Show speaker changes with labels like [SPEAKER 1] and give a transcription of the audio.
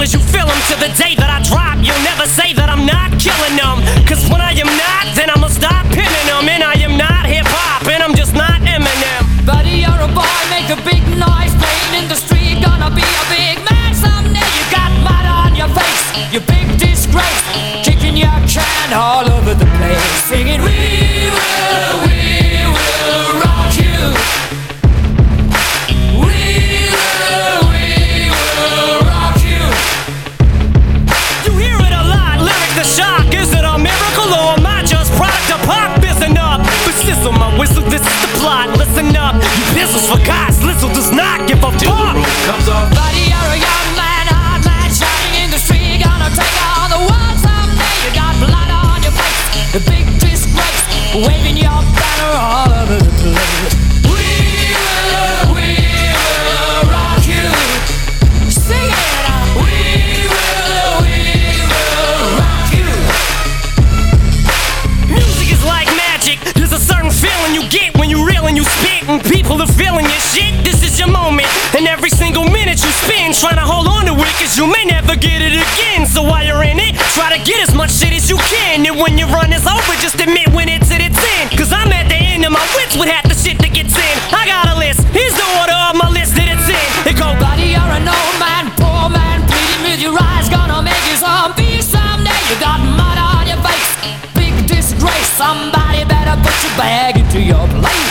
[SPEAKER 1] as you feel them. To the day that I drop, you'll never say that I'm not killing them. Cause when I am not, then I'ma stop pinning them. And I am not hip-hop, and I'm just not Eminem.
[SPEAKER 2] Buddy, you're a boy, make a big noise. Playing in the street, gonna be a big man someday. You got mud on your face, you big disgrace. Kicking your can all over the place. Singing, we will rock you. We will rock you.
[SPEAKER 1] You hear it a lot, lyric the shock. Is it a miracle or am I just product of pop? Listen up, but sizzle my whistle, this is the plot. Listen up, you pistols for guys, Lizzle does not give a
[SPEAKER 3] Till
[SPEAKER 1] fuck.
[SPEAKER 3] the roof comes off.
[SPEAKER 2] Buddy, you're a young man, hard man, shining in the street. Gonna take on the world someday. You got blood on your face, the big disgrace, waving your banner all over the place. We will rock you. Sing it out. We will rock you.
[SPEAKER 1] Music is like magic. There's a certain feeling you get when you reel and you spit, and people are feeling your shit. This is your moment, and every single minute you spend trying to hold on to it, cause you may never get it again. So while you're in it, try to get as much shit as you can. And when your run is over, just admit when it's at its end. Cause I'm at the end of my wits with half the shit that gets in. I got a list, here's the order of my list that it's in. It go,
[SPEAKER 2] Buddy, you're an old man, poor man, pleading with your eyes, gonna make you zombie someday. You got mud on your face, big disgrace. Somebody better put your bag into your place.